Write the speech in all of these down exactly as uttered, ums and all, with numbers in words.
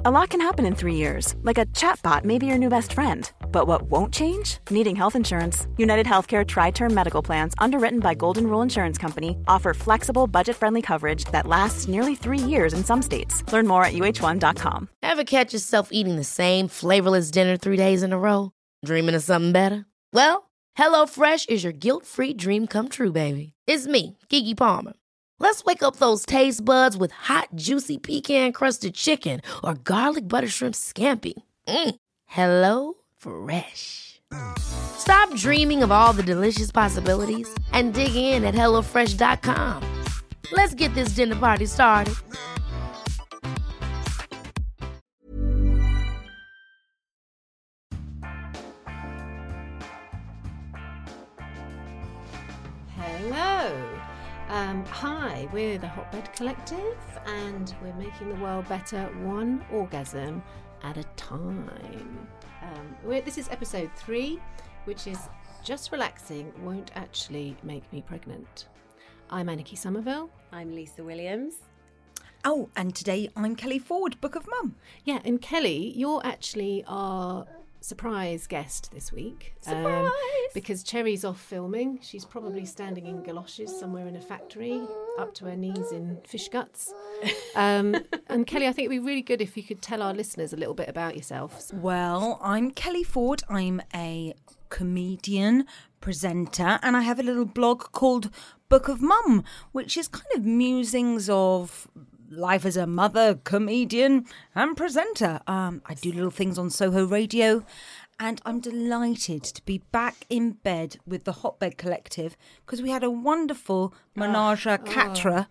A lot can happen in three years, like a chatbot may be your new best friend. But what won't change? Needing health insurance. United Healthcare Tri-Term Medical Plans, underwritten by Golden Rule Insurance Company, offer flexible, budget-friendly coverage that lasts nearly three years in some states. Learn more at U H one dot com. Ever catch yourself eating the same flavorless dinner three days in a row? Dreaming of something better? Well, HelloFresh is your guilt-free dream come true, baby. It's me, Keke Palmer. Let's wake up those taste buds with hot, juicy pecan-crusted chicken or garlic butter shrimp scampi. Mm. Hello Fresh. Stop dreaming of all the delicious possibilities and dig in at hello fresh dot com. Let's get this dinner party started. Hello. Um, hi, we're the Hotbed Collective, and we're making the world better one orgasm at a time. Um, we're, this is episode three, which is Just Relaxing Won't Actually Make Me Pregnant. I'm Anarchy Somerville. I'm Lisa Williams. Oh, and today I'm Kelly Ford, Book of Mum. Yeah, and Kelly, you're actually our surprise guest this week. Surprise! Um, because Cherry's off filming. She's probably standing in galoshes somewhere in a factory, up to her knees in fish guts. Um, and Kelly, I think it'd be really good if you could tell our listeners a little bit about yourself. Well, I'm Kelly Ford. I'm a comedian, presenter, and I have a little blog called Book of Mum, which is kind of musings of life as a mother, comedian and presenter. Um, I do little things on Soho Radio, and I'm delighted to be back in bed with the Hotbed Collective because we had a wonderful menage a quatre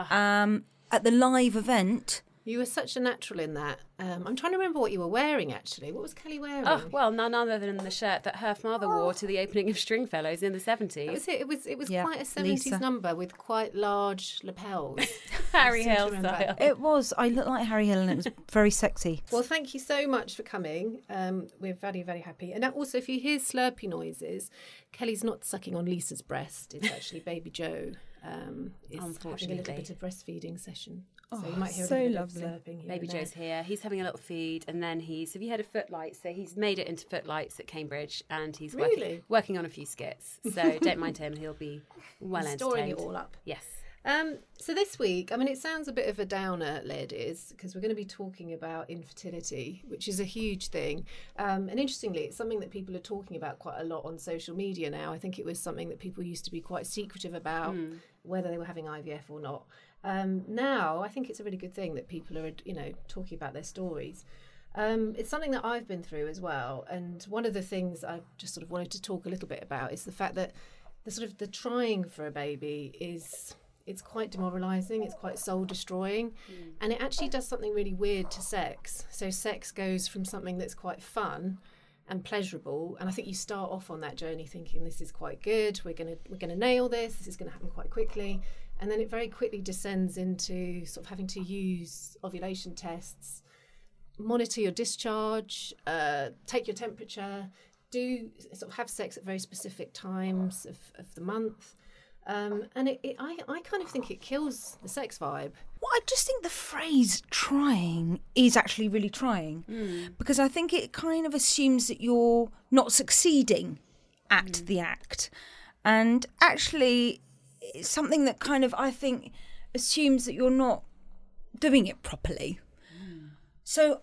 um, at the live event. You were such a natural in that. Um, I'm trying to remember what you were wearing, actually. What was Kelly wearing? Oh, well, none other than the shirt that her father oh. wore to the opening of Stringfellows in the seventies. That was it. It was, it was yeah, quite a seventies Lisa. number with quite large lapels. Harry Hill style. It was. I looked like Harry Hill and it was very sexy. Well, thank you so much for coming. Um, we're very, very happy. And also, if you hear slurpy noises, Kelly's not sucking on Lisa's breast. It's actually baby Joe. Um, is having a little bit of breastfeeding session. So Oh, you might hear so a little lovely. bit of slurping here. Baby and there. Joe's here. He's having a little feed, and then he's. Have you heard of Footlights? So he's made it into Footlights at Cambridge, and he's working Really? working on a few skits. So don't mind him; he'll be well He's entertained. storing it all up. Yes. Um, so this week, I mean, it sounds a bit of a downer, ladies, because we're going to be talking about infertility, which is a huge thing. Um, and interestingly, it's something that people are talking about quite a lot on social media now. I think it was something that people used to be quite secretive about, mm. whether they were having I V F or not. Um, now, I think it's a really good thing that people are, you know, talking about their stories. Um, it's something that I've been through as well. And one of the things I just sort of wanted to talk a little bit about is the fact that the sort of the trying for a baby is... it's quite demoralising, it's quite soul-destroying, mm. and it actually does something really weird to sex. So sex goes from something that's quite fun and pleasurable, and I think you start off on that journey thinking this is quite good, we're going to we're going to nail this, this is going to happen quite quickly, and then it very quickly descends into sort of having to use ovulation tests, monitor your discharge, uh, take your temperature, do sort of have sex at very specific times of, of the month. Um, and it, it, I, I kind of think it kills the sex vibe. Well, I just think the phrase trying is actually really trying mm. because I think it kind of assumes that you're not succeeding at mm. the act. And actually, it's something that kind of, I think, assumes that you're not doing it properly. Mm. So,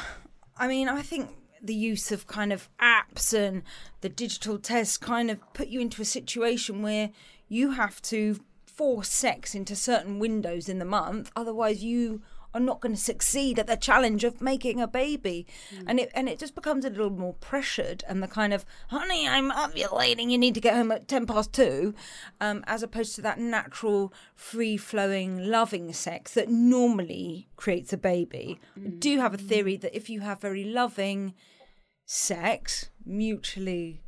I mean, I think the use of kind of apps and the digital tests kind of put you into a situation where you have to force sex into certain windows in the month, otherwise you are not going to succeed at the challenge of making a baby. Mm. And it and it just becomes a little more pressured, and the kind of, honey, I'm ovulating, you need to get home at ten past two, um, as opposed to that natural, free-flowing, loving sex that normally creates a baby. Mm. I do have a theory that if you have very loving sex, mutually...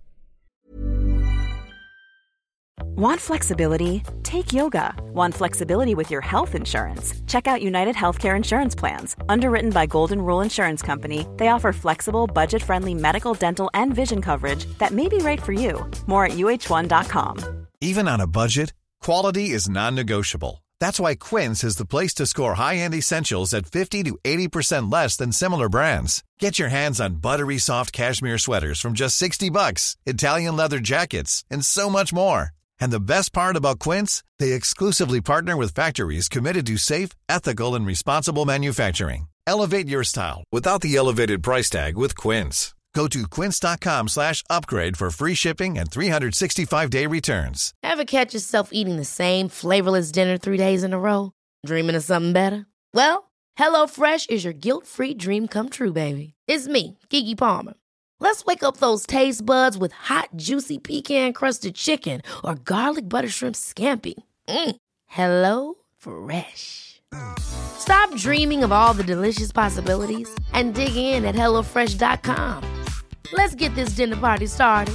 Want flexibility? Take yoga. Want flexibility with your health insurance? Check out United Healthcare Insurance Plans. Underwritten by Golden Rule Insurance Company, they offer flexible, budget-friendly medical, dental, and vision coverage that may be right for you. More at U H one dot com. Even on a budget, quality is non-negotiable. That's why Quince is the place to score high-end essentials at fifty to eighty percent less than similar brands. Get your hands on buttery soft cashmere sweaters from just sixty bucks, Italian leather jackets, and so much more. And the best part about Quince, they exclusively partner with factories committed to safe, ethical, and responsible manufacturing. Elevate your style without the elevated price tag with Quince. Go to quince.com slash upgrade for free shipping and three sixty-five day returns. Ever catch yourself eating the same flavorless dinner three days in a row? Dreaming of something better? Well, HelloFresh is your guilt-free dream come true, baby. It's me, Keke Palmer. Let's wake up those taste buds with hot, juicy pecan-crusted chicken or garlic butter shrimp scampi. Mm. Hello Fresh. Stop dreaming of all the delicious possibilities and dig in at hello fresh dot com. Let's get this dinner party started.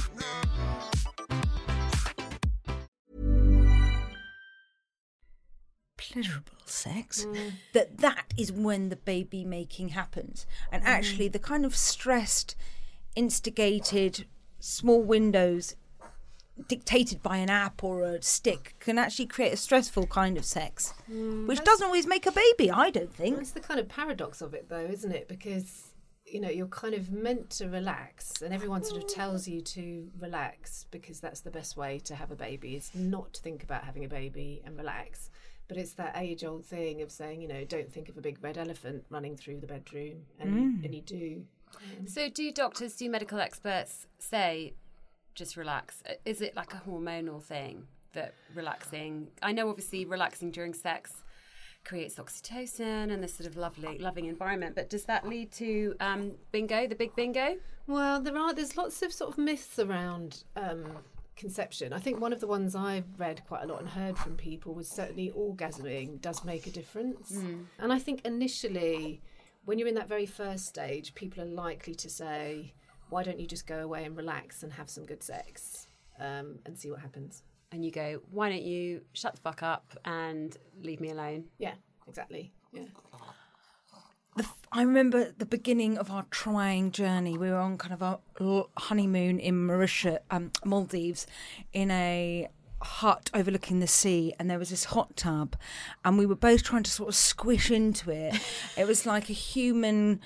Pleasurable sex, mm. that that is when the baby making happens. And mm. actually the kind of stressed, instigated small windows dictated by an app or a stick can actually create a stressful kind of sex, mm, which doesn't always make a baby, I don't think. It's the kind of paradox of it though, isn't it? Because, you know, you're kind of meant to relax and everyone sort of tells you to relax because that's the best way to have a baby, is not to think about having a baby and relax. But it's that age-old thing of saying, you know, don't think of a big red elephant running through the bedroom, and, mm. and you do. Um, so do doctors, do medical experts say just relax? Is it like a hormonal thing that relaxing? I know obviously relaxing during sex creates oxytocin and this sort of lovely, loving environment, but does that lead to um, bingo, the big bingo? Well, there are. There's lots of sort of myths around um, conception. I think one of the ones I've read quite a lot and heard from people was certainly orgasming does make a difference. Mm. And I think initially, when you're in that very first stage, people are likely to say, why don't you just go away and relax and have some good sex um, and see what happens? And you go, why don't you shut the fuck up and leave me alone? Yeah, exactly. Yeah. The, I remember the beginning of our trying journey. We were on kind of a honeymoon in Mauritius, um, Maldives, in a hut overlooking the sea, and there was this hot tub, and we were both trying to sort of squish into it. It was like a human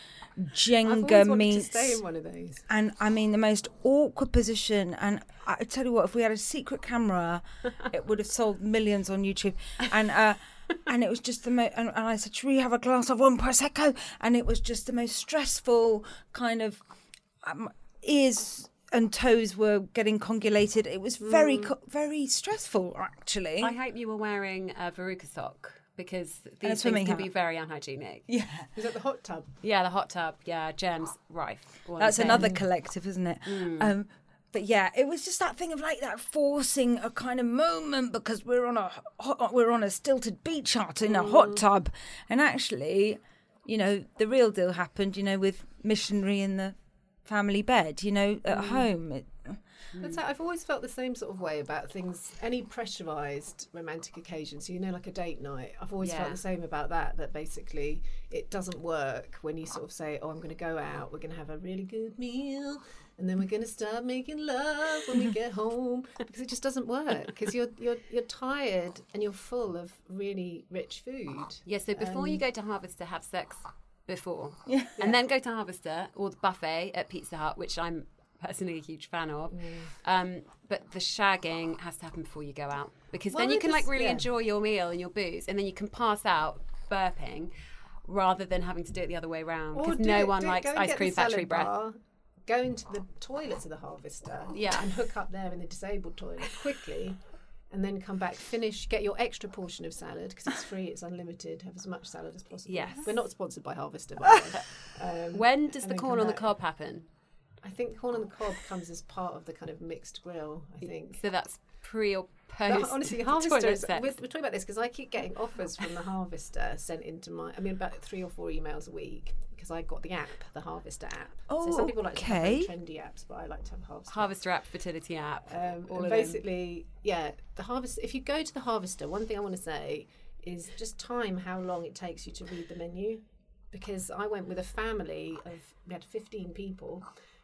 Jenga I've always meets. To stay in one of those. And I mean, the most awkward position. And I tell you what, if we had a secret camera, it would have sold millions on YouTube. And uh, and it was just the most. And, and I said, "Should we have a glass of one prosecco?" And it was just the most stressful kind of um, ears and toes were getting congulated. It was very, mm. very stressful, actually. I hope you were wearing a Veruca sock, because these things can be very unhygienic. Yeah. Is that the hot tub? Yeah, the hot tub. Yeah, germs rife. That's another collective, isn't it? Mm. Um, but yeah, it was just that thing of like that forcing a kind of moment because we're on a hot, we're on a stilted beach hut in a mm. hot tub, and actually, you know, the real deal happened. You know, with missionary in the family bed, you know, at mm. home. It, That's how, I've always felt the same sort of way about things, any pressurised romantic occasions, so, you know, like a date night. I've always yeah. felt the same about that, that basically it doesn't work when you sort of say, oh, I'm going to go out, we're going to have a really good meal, and then we're going to start making love when we get home, because it just doesn't work, because you're, you're, you're tired and you're full of really rich food. Yeah, so before um, you go to Harvester, have sex before. Yeah. And then go to Harvester or the buffet at Pizza Hut, which I'm personally a huge fan of. Mm. Um, but the shagging has to happen before you go out, because well, then you can just, like really yeah. enjoy your meal and your booze, and then you can pass out burping rather than having to do it the other way around, because no it, one likes ice cream factory breath. Bar, go into the toilets of the Harvester yeah. and hook up there in the disabled toilet quickly, and then come back, finish, get your extra portion of salad, because it's free, it's unlimited, have as much salad as possible. Yes. We're not sponsored by Harvester, by the way. Um, when does the corn on the cob happen? I think corn on the cob comes as part of the kind of mixed grill, I think. So that's pre or post? But honestly, Harvester, is, we're, we're talking about this because I keep getting offers from the Harvester sent into my, I mean, about three or four emails a week, because I got the app, the Harvester app. Oh, so some people like okay. to have trendy apps, but I like to have Harvester. Harvester app, fertility app. Um, all and of basically, them. yeah, the Harvester, if you go to the Harvester, one thing I want to say is just time how long it takes you to read the menu, because I went with a family of, we had fifteen people,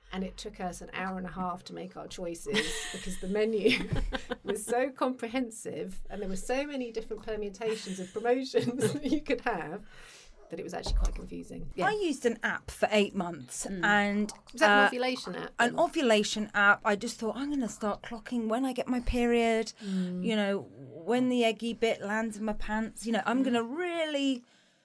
And it took us an hour and a half to make our choices because the menu was so comprehensive and there were so many different permutations of promotions that you could have that it was actually quite confusing. Yeah. I used an app for eight months mm. and... Was that uh, an ovulation app? Then? An ovulation app. I just thought, I'm going to start clocking when I get my period, mm. you know, when the eggy bit lands in my pants. You know, I'm mm. going to really...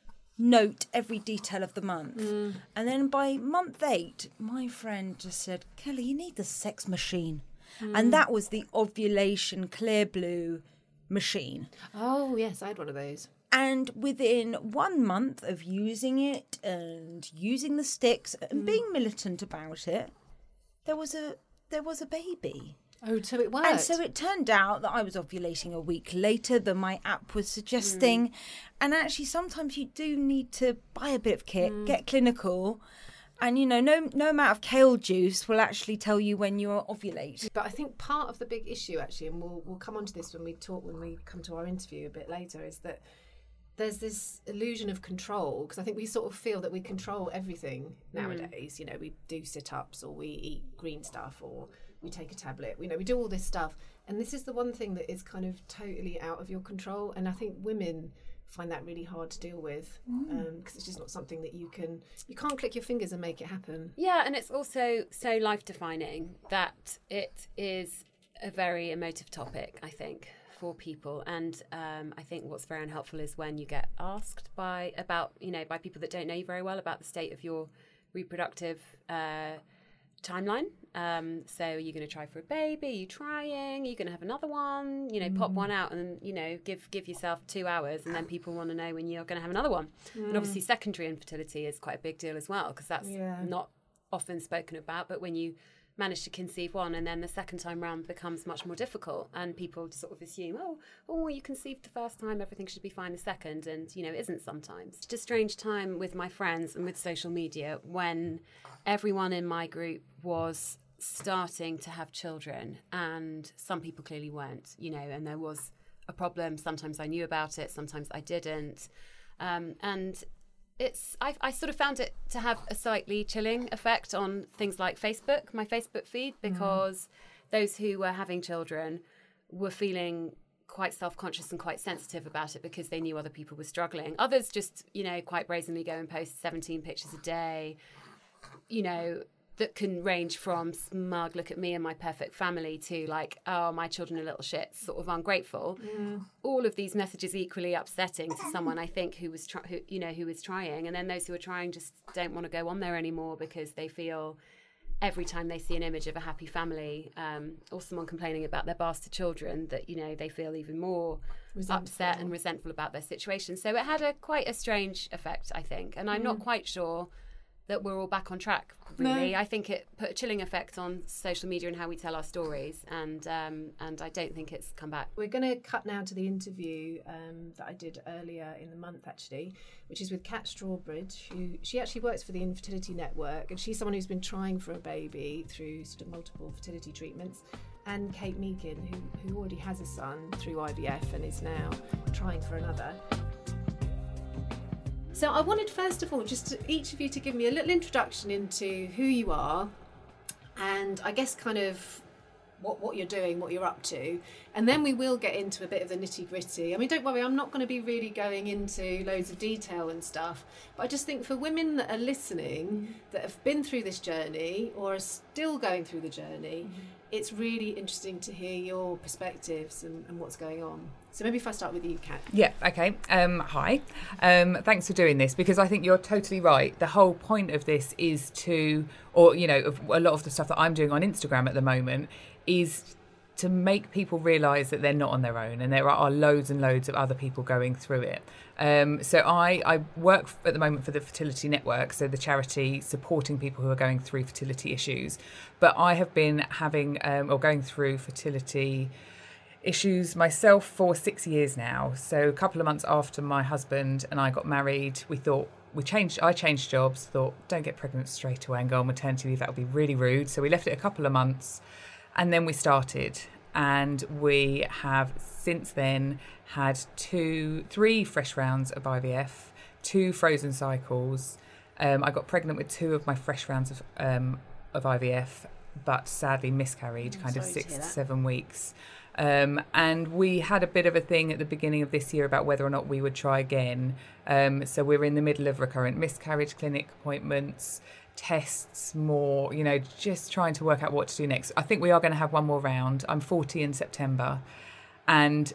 note every detail of the month. Mm. And then by month eight, my friend just said, Kelly, you need the sex machine. Mm. And that was the ovulation clear blue machine. Oh, yes, I had one of those. And within one month of using it and using the sticks and mm. being militant about it, there was a there was a baby. Oh, so it worked. And so it turned out that I was ovulating a week later than my app was suggesting. Mm. And actually, sometimes you do need to buy a bit of kit, mm. get clinical. And, you know, no no amount of kale juice will actually tell you when you're ovulate. But I think part of the big issue, actually, and we'll we'll come on to this when we talk, when we come to our interview a bit later, is that there's this illusion of control, because I think we sort of feel that we control everything nowadays. Mm. You know, we do sit-ups or we eat green stuff or we take a tablet. You know, we do all this stuff. And this is the one thing that is kind of totally out of your control. And I think women find that really hard to deal with because mm. um, it's just not something that you can, you can't click your fingers and make it happen. Yeah, and it's also so life-defining that it is a very emotive topic, I think, for people. And um, I think what's very unhelpful is when you get asked by about, you know, by people that don't know you very well about the state of your reproductive uh, timeline. Um, so are you going to try for a baby? Are you trying? Are you going to have another one? You know, mm. pop one out and, you know, give give yourself two hours and then people want to know when you're going to have another one. Mm. And obviously secondary infertility is quite a big deal as well, because that's yeah. not often spoken about. But when you manage to conceive one and then the second time round becomes much more difficult and people sort of assume, oh, oh, you conceived the first time, everything should be fine the second. And, you know, it isn't sometimes. It's just a strange time with my friends and with social media when everyone in my group was starting to have children and some people clearly weren't, you know, and there was a problem. Sometimes I knew about it, sometimes I didn't. Um, and it's I, I sort of found it to have a slightly chilling effect on things like Facebook, my Facebook feed, because mm. those who were having children were feeling quite self-conscious and quite sensitive about it because they knew other people were struggling. Others just, you know, quite brazenly go and post seventeen pictures a day, you know, that can range from smug, look at me and my perfect family, to like, oh, my children are little shits, sort of ungrateful. Mm. All of these messages equally upsetting to someone, I think, who was, try- who, you know, who was trying. And then those who are trying just don't want to go on there anymore because they feel every time they see an image of a happy family um, or someone complaining about their bastard children that, you know, they feel even more resentful. upset and resentful about their situation. So it had a quite a strange effect, I think. And I'm mm. not quite sure that we're all back on track, really. No. I think it put a chilling effect on social media and how we tell our stories, and um, and I don't think it's come back. We're going to cut now to the interview um, that I did earlier in the month, actually, which is with Kat Strawbridge, who she actually works for the Infertility Network, and she's someone who's been trying for a baby through sort of multiple fertility treatments, and Kate Meakin, who, who already has a son through I V F and is now trying for another. So I wanted, first of all, just to, each of you to give me a little introduction into who you are and I guess kind of what, what you're doing, what you're up to. And then we will get into a bit of the nitty gritty. I mean, don't worry, I'm not going to be really going into loads of detail and stuff. But I just think for women that are listening, that have been through this journey or are still going through the journey, mm-hmm. it's really interesting to hear your perspectives and, and what's going on. So maybe if I start with you, Kat. Yeah, okay. Um, hi. Um, thanks for doing this, because I think you're totally right. The whole point of this is to, or, you know, of a lot of the stuff that I'm doing on Instagram at the moment is to make people realise that they're not on their own, and there are loads and loads of other people going through it. Um, so I, I work at the moment for the Fertility Network, so the charity supporting people who are going through fertility issues. But I have been having um, or going through fertility issues myself for six years now. So a couple of months after my husband and I got married, we thought we changed. I changed jobs. Thought, don't get pregnant straight away and go on maternity leave. That would be really rude. So we left it a couple of months, and then we started. And we have since then had two, three fresh rounds of I V F, two frozen cycles. Um, I got pregnant with two of my fresh rounds of um, of I V F, but sadly miscarried, I'm kind of sorry to six hear to that. seven weeks. Um, and we had a bit of a thing at the beginning of this year about whether or not we would try again. Um, so we're in the middle of recurrent miscarriage clinic appointments, tests, more, you know, just trying to work out what to do next. I think we are going to have one more round. I'm forty in September, and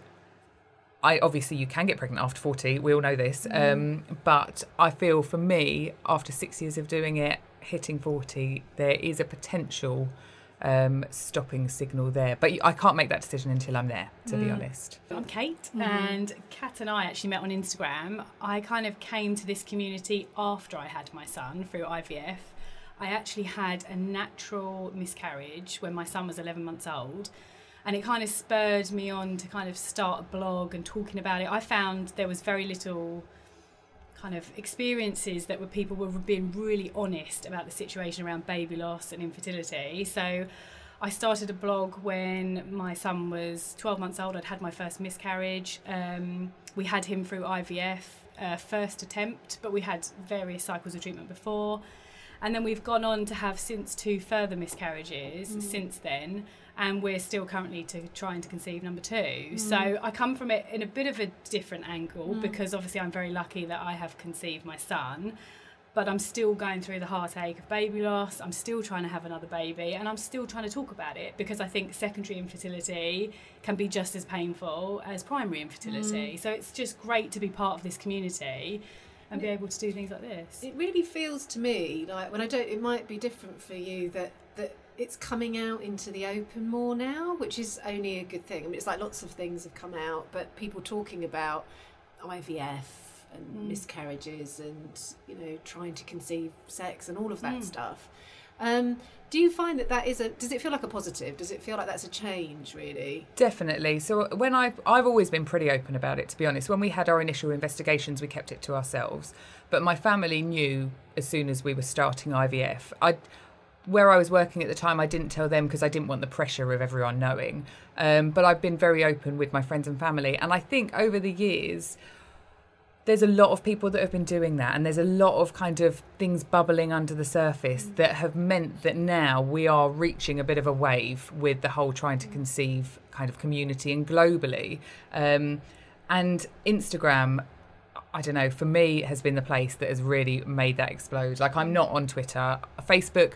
I obviously you can get pregnant after forty. We all know this. Mm. Um, but I feel for me, after six years of doing it, hitting forty, there is a potential um, stopping signal there. But I can't make that decision until I'm there, to mm. be honest. I'm Kate, Mm-hmm. and Kat and I actually met on Instagram. I kind of came to this community after I had my son through I V F. I actually had a natural miscarriage when my son was eleven months old. And it kind of spurred me on to kind of start a blog and talking about it. I found there was very little kind of experiences that were people were being really honest about the situation around baby loss and infertility. So I started a blog when my son was twelve months old. I'd had my first miscarriage. Um, we had him through I V F, uh, first attempt, but we had various cycles of treatment before. And then we've gone on to have since two further miscarriages mm. since then. And we're still currently to trying to conceive number two. Mm. So I come from it in a bit of a different angle mm. because obviously I'm very lucky that I have conceived my son, but I'm still going through the heartache of baby loss. I'm still trying to have another baby, and I'm still trying to talk about it because I think secondary infertility can be just as painful as primary infertility. Mm. So it's just great to be part of this community and be able to do things like this. It really feels to me like, when I don't, it might be different for you, that that it's coming out into the open more now, which is only a good thing. I mean, it's like lots of things have come out, but people talking about I V F and mm. miscarriages and, you know, trying to conceive sex and all of that mm. stuff. Um, do you find that that is a, does it feel like a positive? Does it feel like that's a change, really? Definitely. So when I've, I've always been pretty open about it, to be honest. When we had our initial investigations, we kept it to ourselves. But my family knew as soon as we were starting I V F. I Where I was working at the time, I didn't tell them because I didn't want the pressure of everyone knowing. Um, but I've been very open with my friends and family. And I think over the years, there's a lot of people that have been doing that. And there's a lot of kind of things bubbling under the surface mm. that have meant that now we are reaching a bit of a wave with the whole trying to conceive kind of community and globally. Um, and Instagram, I don't know, for me, has been the place that has really made that explode. Like, I'm not on Twitter. Facebook,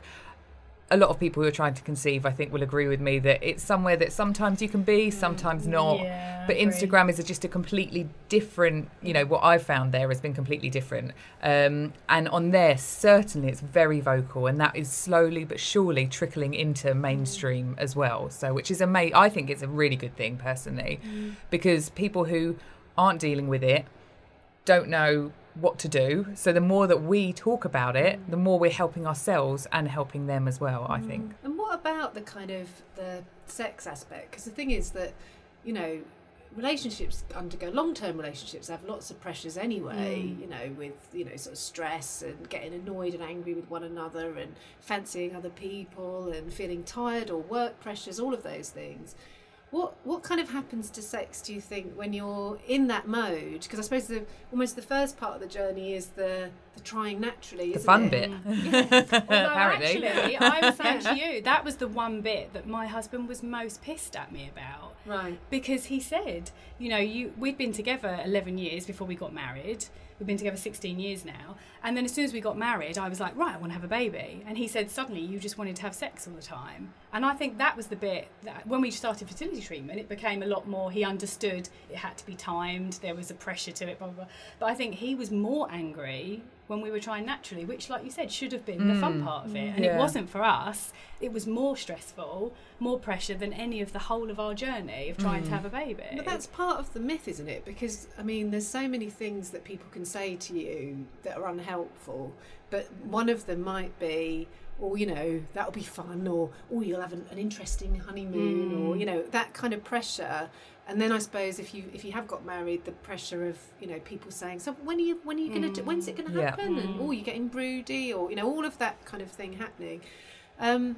a lot of people who are trying to conceive, I think, will agree with me that it's somewhere that sometimes you can be, sometimes not. Yeah, but Instagram is just a completely different, you know, what I've found there has been completely different. Um, and on there, certainly it's very vocal, and that is slowly but surely trickling into mainstream as well. So, which is amazing. I think it's a really good thing, personally, mm. because people who aren't dealing with it don't know what to do. So the more that we talk about it, the more we're helping ourselves and helping them as well, I think. And what about the kind of the sex aspect? Because the thing is that, you know, relationships undergo, long-term relationships have lots of pressures anyway, mm. you know, with, you know, sort of stress and getting annoyed and angry with one another and fancying other people and feeling tired, or work pressures, all of those things. What what kind of happens to sex, do you think, when you're in that mode? Because I suppose the almost the first part of the journey is the, the trying naturally, the isn't fun it? bit. Yeah. Although Apparently. actually, I was saying to you, that was the one bit that my husband was most pissed at me about. Right. Because he said, you know, you we'd been together eleven years before we got married. We've been together sixteen years now. And then as soon as we got married, I was like, right, I want to have a baby. And he said, suddenly you just wanted to have sex all the time. And I think that was the bit that when we started fertility treatment, it became a lot more, he understood it had to be timed, there was a pressure to it, blah, blah, blah. But I think he was more angry when we were trying naturally, which, like you said, should have been mm. the fun part of it. And yeah. it wasn't for us. It was more stressful, more pressure than any of the whole of our journey of trying mm. to have a baby. But that's part of the myth, isn't it? Because, I mean, there's so many things that people can say to you that are unhelpful, but one of them might be, or, you know, that'll be fun, or, oh, you'll have an, an interesting honeymoon, mm. or, you know, that kind of pressure. And then I suppose if you if you have got married, the pressure of, you know, people saying, so when are you when are you going to mm. when's it going to yeah. happen? Mm. And oh, you're getting broody, or, you know, all of that kind of thing happening. Um,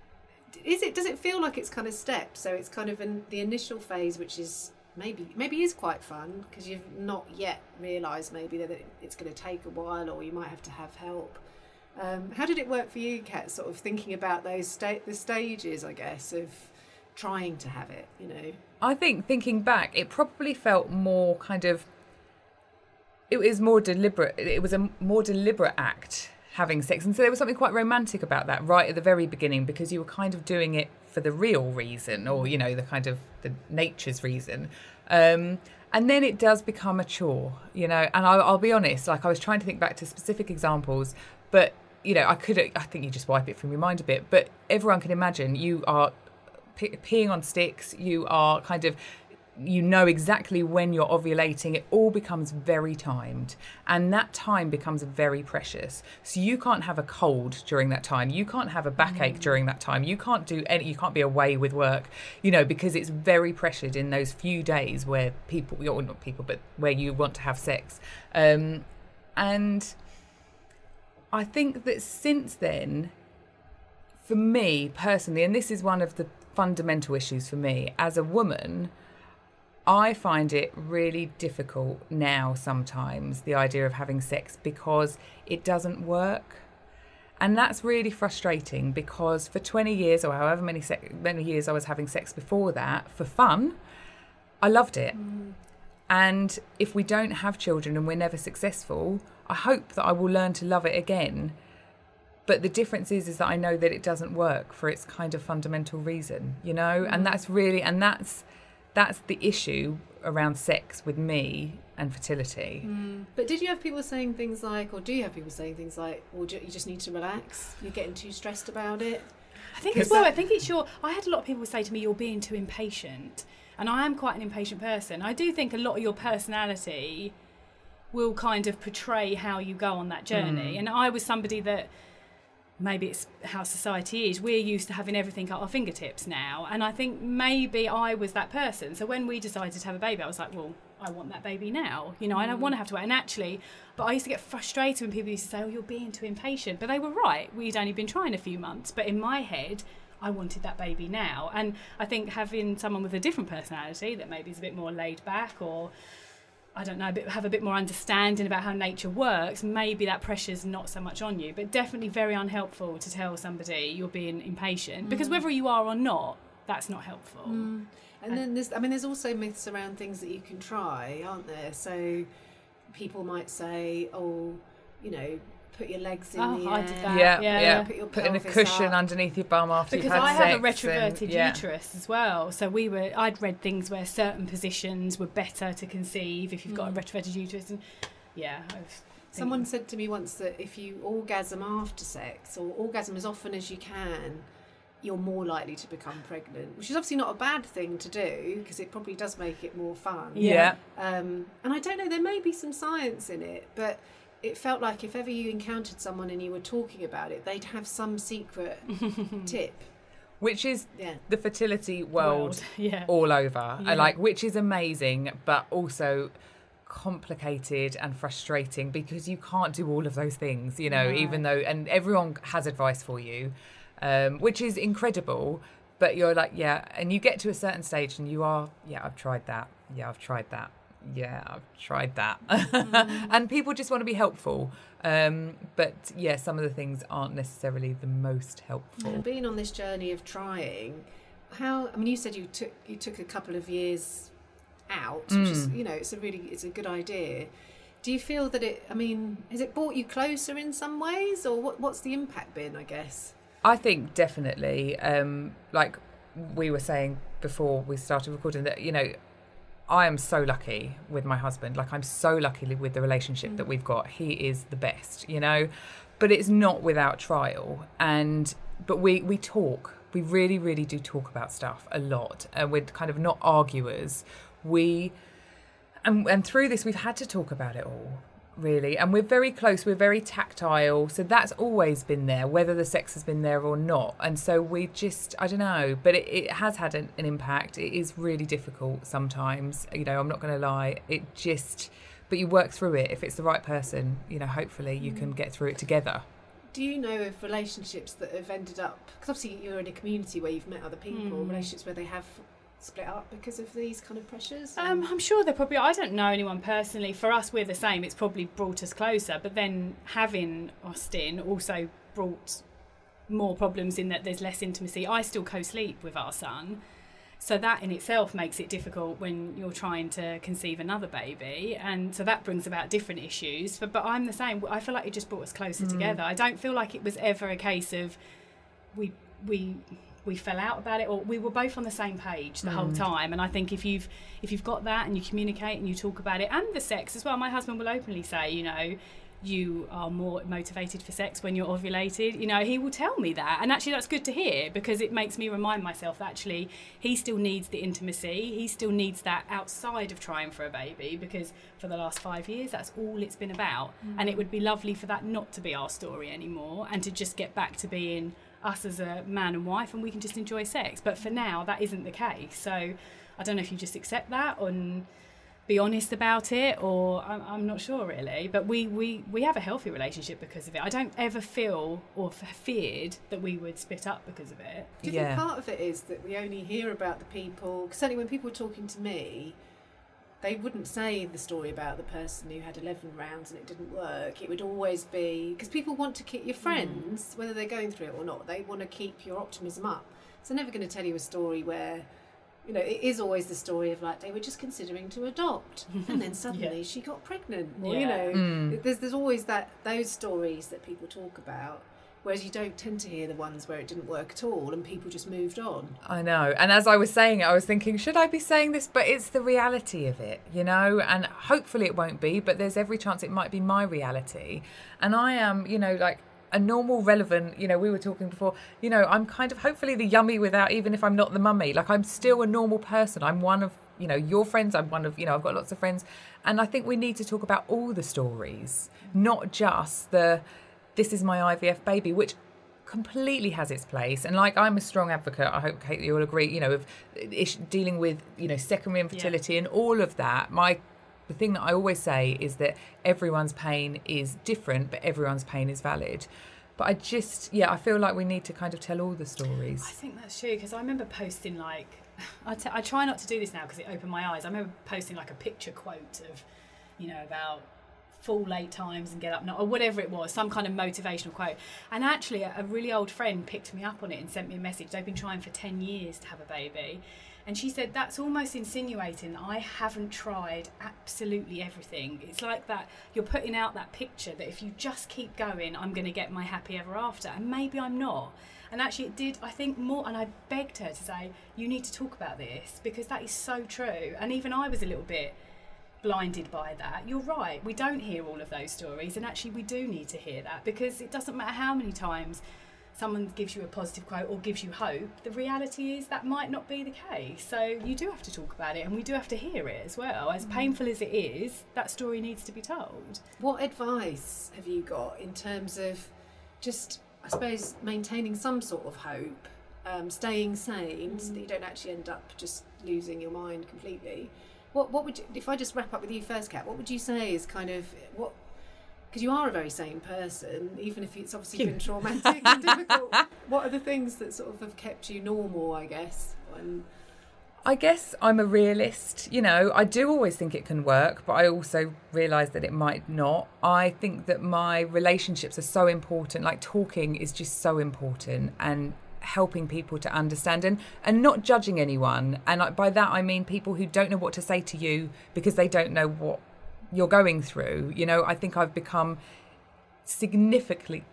is it does it feel like it's kind of steps? So it's kind of in the initial phase, which is maybe maybe is quite fun because you've not yet realised maybe that it's going to take a while, or you might have to have help. Um, how did it work for you, Kat, sort of thinking about those sta- the stages, I guess, of trying to have it, you know? I think thinking back, it probably felt more kind of, it was more deliberate. It was a more deliberate act, having sex. And so there was something quite romantic about that right at the very beginning, because you were kind of doing it for the real reason, or, you know, the kind of the nature's reason. Um, and then it does become a chore, you know, and I'll, I'll be honest, like I was trying to think back to specific examples, but, you know, I could, I think you just wipe it from your mind a bit, but everyone can imagine you are pe- peeing on sticks, you are kind of, you know exactly when you're ovulating. It all becomes very timed, and that time becomes very precious. So you can't have a cold during that time, you can't have a backache mm. during that time, you can't do any, you can't be away with work, you know, because it's very pressured in those few days where people, or not people, but where you want to have sex. Um, and I think that since then, for me personally, and this is one of the fundamental issues for me as a woman, I find it really difficult now sometimes, the idea of having sex, because it doesn't work. And that's really frustrating, because for twenty years, or however many se- many years I was having sex before that, for fun, I loved it. Mm. And if we don't have children and we're never successful, I hope that I will learn to love it again. But the difference is, is that I know that it doesn't work for its kind of fundamental reason, you know? Mm. And that's really, and that's, That's the issue around sex with me and fertility. Mm. But did you have people saying things like, or do you have people saying things like, well, you just need to relax, you're getting too stressed about it? I think as well, I think it's your, I had a lot of people say to me, you're being too impatient. And I am quite an impatient person. I do think a lot of your personality will kind of portray how you go on that journey. Mm. And I was somebody that, maybe it's how society is, we're used to having everything at our fingertips now, and I think maybe I was that person. So when we decided to have a baby, I was like, well, I want that baby now, you know. mm. I don't want to have to wait. And actually, but I used to get frustrated when people used to say, oh, you're being too impatient, but they were right, we'd only been trying a few months, but in my head I wanted that baby now. And I think having someone with a different personality that maybe is a bit more laid back, or I don't know, have a bit more understanding about how nature works, maybe that pressure's not so much on you. But definitely very unhelpful to tell somebody you're being impatient, mm. because whether you are or not, that's not helpful. Mm. And, and then there's, I mean, there's also myths around things that you can try, aren't there? So people might say, oh, you know, put your legs in oh, the I air. did that. Yeah, yeah. yeah. Put, your put in a cushion up. underneath your bum after because you've had I sex. have a retroverted and, yeah. uterus as well. So we were, I'd read things where certain positions were better to conceive if you've got mm. a retroverted uterus. And yeah, I've someone said to me once that if you orgasm after sex, or orgasm as often as you can, you're more likely to become pregnant, which is obviously not a bad thing to do, because it probably does make it more fun. Yeah. Um, and I don't know, there may be some science in it, but it felt like if ever you encountered someone and you were talking about it, they'd have some secret tip. Which is yeah. the fertility world, world. Yeah. all over. Yeah. I like, which is amazing, but also complicated and frustrating, because you can't do all of those things, you know, no. even though, and everyone has advice for you, um, which is incredible. But you're like, yeah, and you get to a certain stage and you are, yeah, I've tried that. Yeah, I've tried that. Yeah, I've tried that. Mm. And people just want to be helpful. Um, but yeah, some of the things aren't necessarily the most helpful. And being on this journey of trying, how, I mean, you said you took you took a couple of years out, which mm. is, you know, it's a really, it's a good idea. Do you feel that it, I mean, has it brought you closer in some ways, or what, what's the impact been, I guess? I think definitely, um, like we were saying before we started recording, that, you know, I am so lucky with my husband. Like, I'm so lucky with the relationship mm. that we've got. He is the best, you know, but it's not without trial. And, but we, we talk, we really, really do talk about stuff a lot. And we're kind of not arguers. We, and, and through this, we've had to talk about it all, really. And we're very close, we're very tactile. So that's always been there, whether the sex has been there or not. And so we just, I don't know, but it, it has had an, an impact. It is really difficult sometimes, you know, I'm not going to lie. It just, but you work through it. If it's the right person, you know, hopefully you can get through it together. Do you know of relationships that have ended up, because obviously you're in a community where you've met other people, mm. relationships where they have split up because of these kind of pressures? Um, I'm sure they're probably, I don't know anyone personally. For us, we're the same. It's probably brought us closer. But then having Austin also brought more problems in that there's less intimacy. I still co-sleep with our son. So that in itself makes it difficult when you're trying to conceive another baby. And so that brings about different issues. But, but I'm the same. I feel like it just brought us closer mm. together. I don't feel like it was ever a case of we we... we fell out about it, or we were both on the same page the mm. whole time. And I think if you've if you've got that and you communicate and you talk about it, and the sex as well, my husband will openly say, you know, you are more motivated for sex when you're ovulated. You know, he will tell me that, and actually that's good to hear, because it makes me remind myself that actually he still needs the intimacy, he still needs that outside of trying for a baby, because for the last five years that's all it's been about. Mm. And it would be lovely for that not to be our story anymore, and to just get back to being us as a man and wife, and we can just enjoy sex. But for now that isn't the case, so I don't know if you just accept that and be honest about it, or I'm, I'm not sure really. But we, we we have a healthy relationship because of it. I don't ever feel or f- feared that we would split up because of it. Do you yeah. think part of it is that we only hear about the people, cause certainly when people were talking to me, they wouldn't say the story about the person who had eleven rounds and it didn't work. It would always be, because people want to keep your friends, mm. whether they're going through it or not, they want to keep your optimism up. So they're never going to tell you a story where, you know, it is always the story of like, they were just considering to adopt and then suddenly yeah. she got pregnant. Or, yeah. you know, mm. there's there's always that those stories that people talk about. Whereas you don't tend to hear the ones where it didn't work at all and people just moved on. I know. And as I was saying it, I was thinking, should I be saying this? But it's the reality of it, you know, and hopefully it won't be, but there's every chance it might be my reality. And I am, you know, like a normal, relevant, you know, we were talking before, you know, I'm kind of hopefully the yummy without, even if I'm not the mummy, like I'm still a normal person. I'm one of, you know, your friends. I'm one of, you know, I've got lots of friends. And I think we need to talk about all the stories, not just the, this is my I V F baby, which completely has its place. And like, I'm a strong advocate, I hope, Kate, you all agree, you know, of ish, dealing with, you know, secondary infertility yeah. and all of that. My the thing that I always say is that everyone's pain is different, but everyone's pain is valid. But I just, yeah, I feel like we need to kind of tell all the stories. I think that's true, because I remember posting like, I, t- I try not to do this now because it opened my eyes. I remember posting like a picture quote of, you know, about fall late times and get up not or whatever it was, some kind of motivational quote. And actually a, a really old friend picked me up on it and sent me a message. They've been trying for ten years to have a baby, and she said that's almost insinuating I haven't tried absolutely everything. It's like that you're putting out that picture that if you just keep going, I'm going to get my happy ever after, and maybe I'm not. And actually it did, I think, more, and I begged her to say, you need to talk about this, because that is so true. And even I was a little bit blinded by that. You're right, we don't hear all of those stories, and actually we do need to hear that, because it doesn't matter how many times someone gives you a positive quote or gives you hope, the reality is that might not be the case. So you do have to talk about it, and we do have to hear it as well. As painful as it is, that story needs to be told. What advice have you got in terms of just, I suppose, maintaining some sort of hope, um, staying sane, mm. so that you don't actually end up just losing your mind completely? What what would you, if I just wrap up with you first, Kat, what would you say is kind of what, because you are a very sane person, even if it's obviously been traumatic and difficult, what are the things that sort of have kept you normal, I guess? When... I guess I'm a realist, you know, I do always think it can work, but I also realise that it might not. I think that my relationships are so important, like talking is just so important, and helping people to understand and, and not judging anyone. And by that I mean people who don't know what to say to you because they don't know what you're going through. You know, I think I've become significantly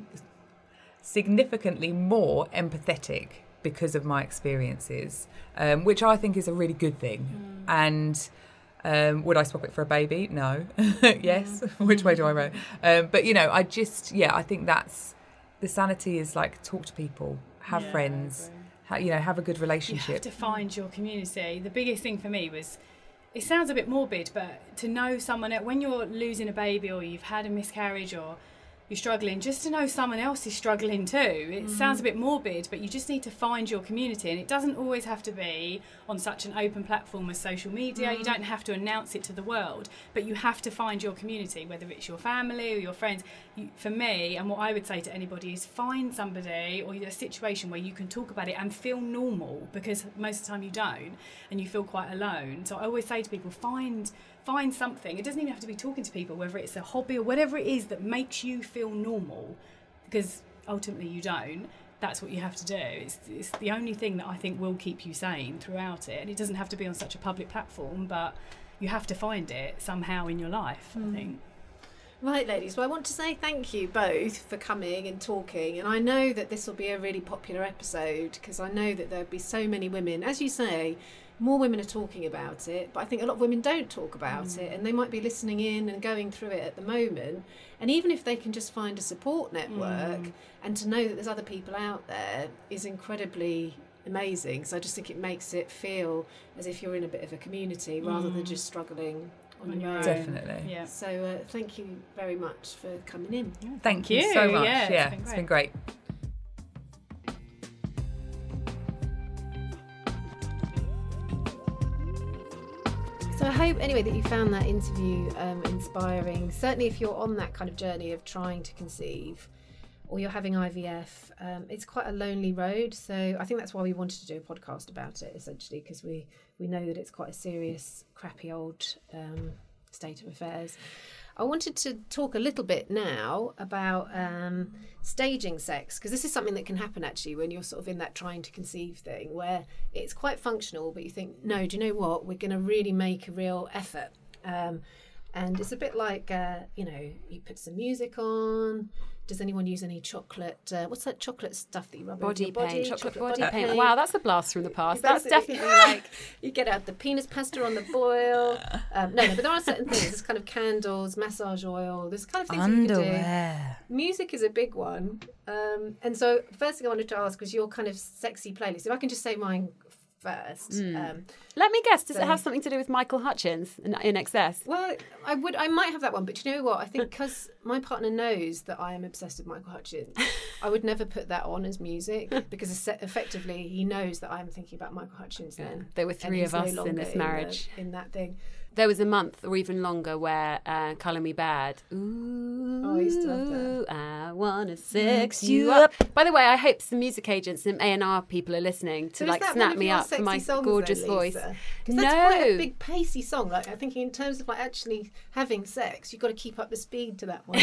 significantly more empathetic because of my experiences, um, which I think is a really good thing. Mm. And um, would I swap it for a baby? No. Yes. Mm. Which way do I roll? Um, but, you know, I just, yeah, I think that's, the sanity is like talk to people, have yeah, friends, ha, you know, have a good relationship. You have to find your community. The biggest thing for me was, it sounds a bit morbid, but to know someone, when you're losing a baby or you've had a miscarriage or you're struggling, just to know someone else is struggling too. It mm-hmm. sounds a bit morbid, but you just need to find your community, and it doesn't always have to be on such an open platform as social media. Mm-hmm. You don't have to announce it to the world, but you have to find your community, whether it's your family or your friends. You, for me, and what I would say to anybody is find somebody or a situation where you can talk about it and feel normal, because most of the time you don't, and you feel quite alone. So I always say to people, find find something. It doesn't even have to be talking to people, whether it's a hobby or whatever it is that makes you feel normal, because ultimately you don't. That's what you have to do. It's, it's the only thing that I think will keep you sane throughout it. And it doesn't have to be on such a public platform, but you have to find it somehow in your life, mm. I think. Right, ladies. Well, I want to say thank you both for coming and talking. And I know that this will be a really popular episode, because I know that there'll be so many women, as you say, more women are talking about it, but I think a lot of women don't talk about mm. it, and they might be listening in and going through it at the moment. And even if they can just find a support network mm. and to know that there's other people out there is incredibly amazing. So I just think it makes it feel as if you're in a bit of a community mm. rather than just struggling on your own. Definitely. Yeah. So uh, thank you very much for coming in. Yeah, thank, thank you. you so much. Yeah, yeah it's been it's been great. So I hope, anyway, that you found that interview um, inspiring. Certainly if you're on that kind of journey of trying to conceive, or you're having I V F, um, it's quite a lonely road. So I think that's why we wanted to do a podcast about it, essentially, because we, we know that it's quite a serious, crappy old um, state of affairs. I wanted to talk a little bit now about um, staging sex, because this is something that can happen actually when you're sort of in that trying to conceive thing, where it's quite functional, but you think, no, do you know what? We're going to really make a real effort. Um, and it's a bit like, uh, you know, you put some music on. Does anyone use any chocolate? Uh, what's that chocolate stuff that you rub body over your body? paint, chocolate, chocolate body, body paint. paint. Wow, that's a blast from the past. You That's basically- definitely like you get out the penis pasta on the boil. Um, no, no, but there are certain things. There's kind of candles, massage oil. There's kind of things that you Underwear. can do. Music is a big one. Um, and so, first thing I wanted to ask was your kind of sexy playlist. If I can just say mine first. Mm. Um, Let me guess, does so- it have something to do with Michael Hutchins in, in Excess? well, I would, I might have that one, but you know what? I think because my partner knows that I am obsessed with Michael Hutchins, I would never put that on as music, because it's- effectively he knows that I'm thinking about Michael Hutchins then. Yeah, there were and three he's of no us in longer this the- marriage. in that thing. There was a month or even longer where uh, Colour Me Bad. Ooh, Oh, I used to love that. I wanna sex you up. By the way, I hope some music agents and A and R people are listening to So is like that one snap of me your up for sexy my songs gorgeous then, voice. Lisa? 'Cause that's quite a No. big pacey song. Like I'm thinking in terms of like actually having sex, you've got to keep up the speed to that one.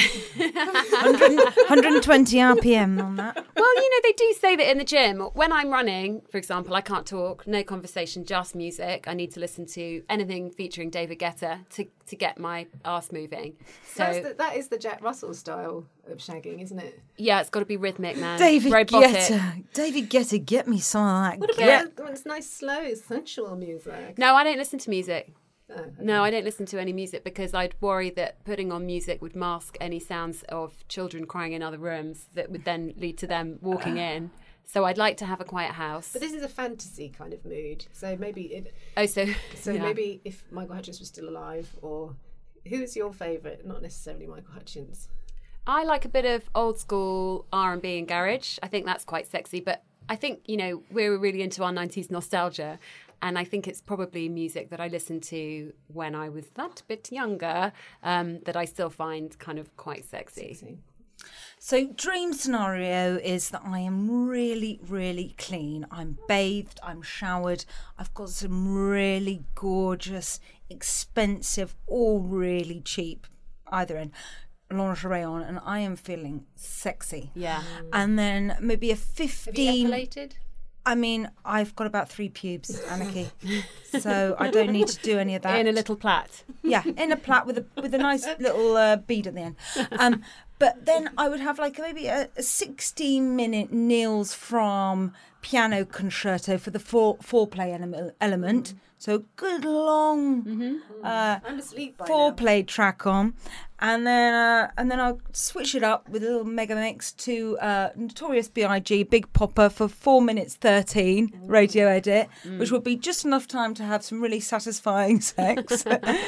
one hundred twenty R P M on that. Well, you know, they do say that in the gym. When I'm running, for example, I can't talk, no conversation, just music. I need to listen to anything featuring David Guetta to, to get my arse moving. So, That's the, that is the Jack Russell style of shagging, isn't it? yeah, it's got to be rhythmic, man. David Robotic. Guetta. David Guetta, get me some of that. What Get- about when it's nice, slow, sensual music? No, I don't listen to music. Oh, okay. No, I don't listen to any music because I'd worry that putting on music would mask any sounds of children crying in other rooms that would then lead to them walking in. So I'd like to have a quiet house. But this is a fantasy kind of mood. So maybe it, Oh, so so yeah. maybe if Michael Hutchins was still alive, or who's your favourite? Not necessarily Michael Hutchins. I like a bit of old school R and B and garage. I think that's quite sexy. But I think, you know, we're really into our nineties nostalgia. And I think it's probably music that I listened to when I was that bit younger um, that I still find kind of quite sexy. Sexy. So, dream scenario is that I am really, really clean. I'm bathed, I'm showered, I've got some really gorgeous, expensive, or really cheap, either end, lingerie on, and I am feeling sexy. Yeah. And then maybe a Have fifteen. you epilated? I mean, I've got about three pubes, Anarchy, so I don't need to do any of that. In a little plait. Yeah, in a plait with a with a nice little uh, bead at the end. Um, but then I would have like maybe a, a sixteen minute Niels Fromm piano concerto for the fore, foreplay ele- element. Mm-hmm. So good long Mm-hmm. uh, I'm asleep by now. foreplay track on, and then uh, and then I'll switch it up with a little mega mix to uh, Notorious B I G Big Popper for four minutes thirteen radio edit, Mm. which would be just enough time to have some really satisfying sex. Is that the one that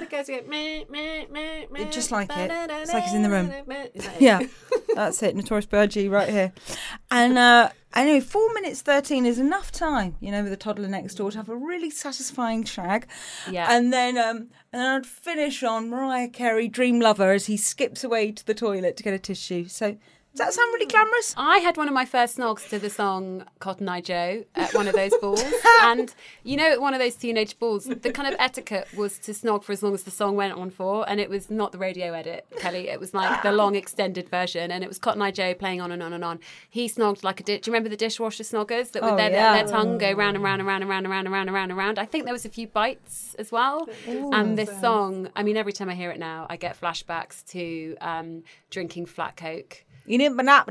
goes again. Meh, meh, meh, meh, Just like it. It's like he's in the room. Yeah, that's it. Notorious B I G right here. And uh, anyway, four minutes thirteen is enough time, you know, with the toddler next door to have a really satisfying shag. Yeah. And then, um, and then I'd finish on Mariah Carey, Dream Lover, as he skips away to the toilet to get a tissue. So. Does that sound really glamorous? I had one of my first snogs to the song Cotton Eye Joe at one of those balls. And, you know, at one of those teenage balls, the kind of etiquette was to snog for as long as the song went on for. And it was not the radio edit, Kelly. It was like the long extended version. And it was Cotton Eye Joe playing on and on and on. He snogged like a... Di- Do you remember the dishwasher snoggers? That would Oh, their, yeah. their tongue go round and round and round and round and round and round and round and round. I think there was a few bites as well. Ooh. And this song, I mean, every time I hear it now, I get flashbacks to um, drinking flat Coke. You didn't banana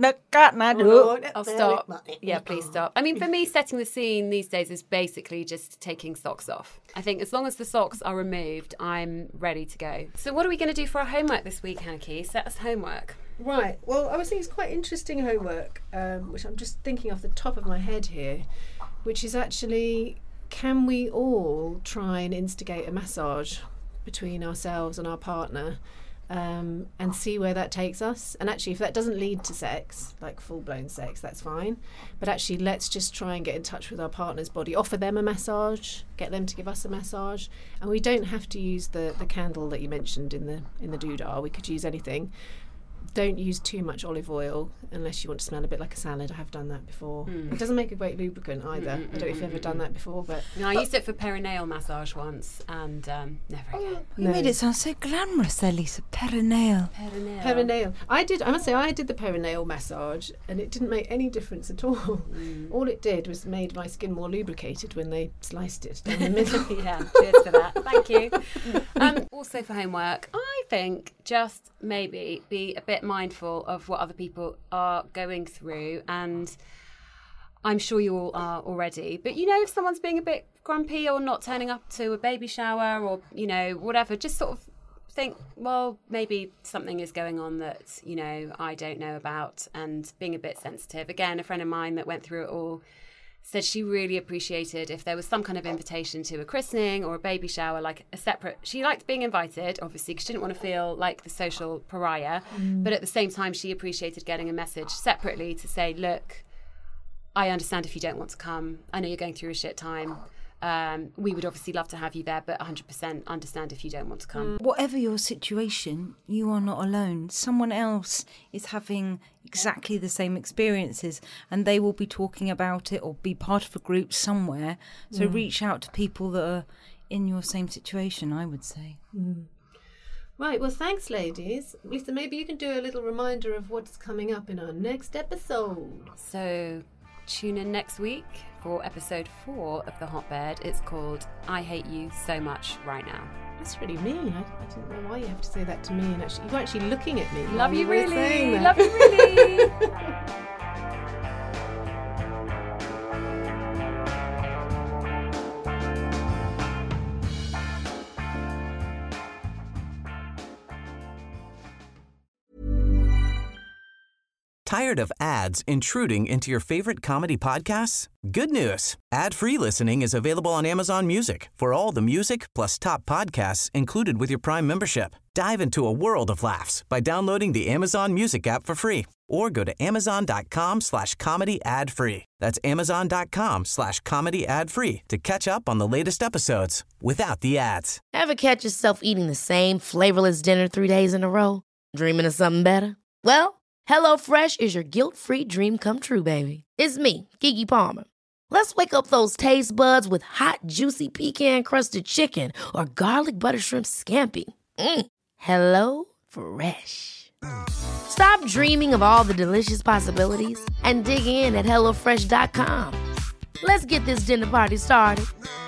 do. I'll stop. Yeah, please stop. I mean, for me, setting the scene these days is basically just taking socks off. I think as long as the socks are removed, I'm ready to go. So what are we going to do for our homework this week, Hannah? Set us homework. Right. Well, I was thinking it's quite interesting homework, um, which I'm just thinking off the top of my head here, which is actually, can we all try and instigate a massage between ourselves and our partner? Um, and see where that takes us. And actually, if that doesn't lead to sex, like full-blown sex, that's fine. But actually, let's just try and get in touch with our partner's body, offer them a massage, get them to give us a massage. And we don't have to use the, the candle that you mentioned in the in the doodah. We could use anything. Don't use too much olive oil unless you want to smell a bit like a salad. I have done that before. Mm. It doesn't make a great lubricant either. Mm, mm, I don't know if you've ever done that before, but no, I used it for perineal massage once, and um, never again. You no. made it sound so glamorous there, Lisa. Perineal. Perineal. Perineal. I did. I must say, I did the perineal massage, and it didn't make any difference at all. Mm. All it did was made my skin more lubricated when they sliced it down the middle. Yeah, cheers for that. Thank you. Um, also for homework, I think just maybe be a bit mindful of what other people are going through, and I'm sure you all are already, but you know, if someone's being a bit grumpy or not turning up to a baby shower or, you know, whatever, just sort of think, well, maybe something is going on that, you know, I don't know about, and being a bit sensitive. Again, a friend of mine that went through it all said she really appreciated if there was some kind of invitation to a christening or a baby shower, like a separate... She liked being invited, obviously, because she didn't want to feel like the social pariah. Mm. But at the same time, she appreciated getting a message separately to say, look, I understand if you don't want to come. I know you're going through a shit time. Um, we would obviously love to have you there, but one hundred percent understand if you don't want to come. Whatever your situation, you are not alone. Someone else is having exactly the same experiences, and they will be talking about it or be part of a group somewhere. So mm. reach out to people that are in your same situation, I would say. Mm. Right, well, thanks, ladies. Lisa, maybe you can do a little reminder of what's coming up in our next episode. So tune in next week for episode four of The Hotbed. It's called I Hate You So Much Right Now. That's really mean. I, I didn't know why you have to say that to me. And actually, you were actually looking at me. Love you, you really. Love you really. Tired of ads intruding into your favorite comedy podcasts? Good news. Ad-free listening is available on Amazon Music for all the music plus top podcasts included with your Prime membership. Dive into a world of laughs by downloading the Amazon Music app for free or go to amazon.com slash comedy ad free. That's amazon.com slash comedy ad free to catch up on the latest episodes without the ads. Ever catch yourself eating the same flavorless dinner three days in a row? Dreaming of something better? Well, HelloFresh is your guilt-free dream come true, baby. It's me, Keke Palmer. Let's wake up those taste buds with hot, juicy pecan-crusted chicken or garlic butter shrimp scampi. Mm. Hello Fresh. Stop dreaming of all the delicious possibilities and dig in at hello fresh dot com. Let's get this dinner party started.